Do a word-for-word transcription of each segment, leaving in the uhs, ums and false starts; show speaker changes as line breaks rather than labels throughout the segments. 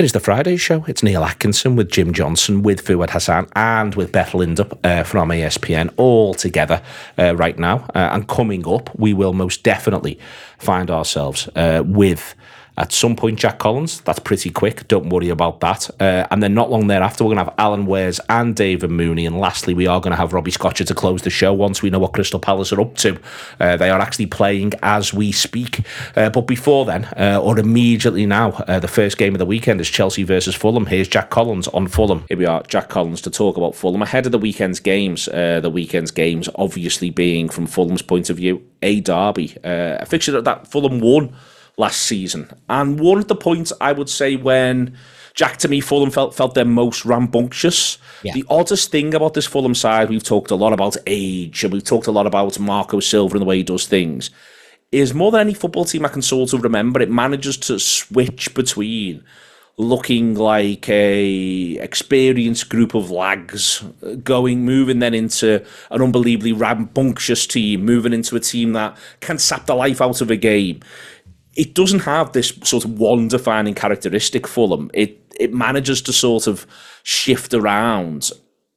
It is the Friday show. It's Neil Atkinson with Jim Johnson, with Fuad Hassan, and with Beth Lindup uh, from E S P N, all together uh, right now. Uh, and coming up, we will most definitely find ourselves uh, with, at some point, Jack Collins. That's pretty quick. Don't worry about that. Uh, and then not long thereafter, we're going to have Alan Wares and David Mooney. And lastly, we are going to have Robbie Scotcher to close the show once we know what Crystal Palace are up to. Uh, they are actually playing as we speak. Uh, but before then, uh, or immediately now, uh, the first game of the weekend is Chelsea versus Fulham. Here's Jack Collins on Fulham. Here we are, Jack Collins, to talk about Fulham ahead of the weekend's games. Uh, the weekend's games obviously being, from Fulham's point of view, a derby. Uh, a fixture that Fulham won last season, and one of the points I would say when Jack, to me, Fulham felt felt their most rambunctious. Yeah. The oddest thing about this Fulham side, we've talked a lot about age, and we've talked a lot about Marco Silva and the way he does things, is more than any football team I can sort of remember, it manages to switch between looking like a experienced group of lags, going, moving then into an unbelievably rambunctious team, moving into a team that can sap the life out of a game. It doesn't have this sort of one defining characteristic, Fulham. It it manages to sort of shift around.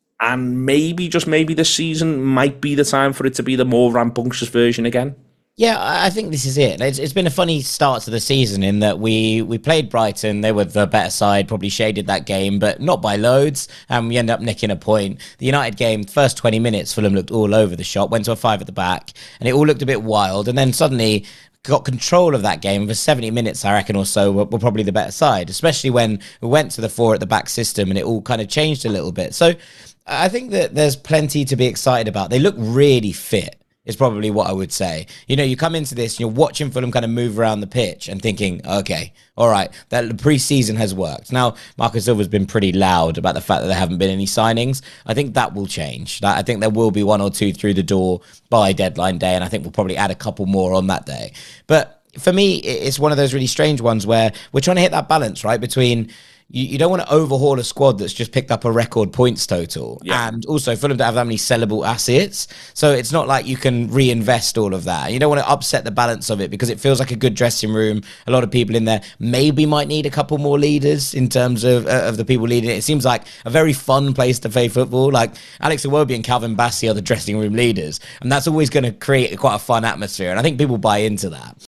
And maybe, just maybe this season might be the time for it to be the more rambunctious version again.
Yeah, I think this is it. It's, it's been a funny start to the season in that we, we played Brighton. They were the better side, probably shaded that game, but not by loads. And we end up nicking a point. The United game, first twenty minutes, Fulham looked all over the shop, went to a five at the back, and it all looked a bit wild. And then suddenly got control of that game for seventy minutes, I reckon, or so, were, were probably the better side, especially when we went to the four at the back system and it all kind of changed a little bit. So I think that there's plenty to be excited about. They look really fit, is probably what I would say. You know, you come into this, you're watching Fulham kind of move around the pitch and thinking, okay, all right, that the pre-season has worked. Now, Marco Silva's been pretty loud about the fact that there haven't been any signings. I think that will change. I think there will be one or two through the door by deadline day, and I think we'll probably add a couple more on that day. But for me, it's one of those really strange ones where we're trying to hit that balance, right, between You, you don't want to overhaul a squad that's just picked up a record points total. Yeah. And also, Fulham don't have that many sellable assets. So it's not like you can reinvest all of that. You don't want to upset the balance of it because it feels like a good dressing room. A lot of people in there maybe might need a couple more leaders in terms of uh, of the people leading it. It seems like a very fun place to play football. Like Alex Iwobi and Calvin Bassey are the dressing room leaders. And that's always going to create quite a fun atmosphere. And I think people buy into that.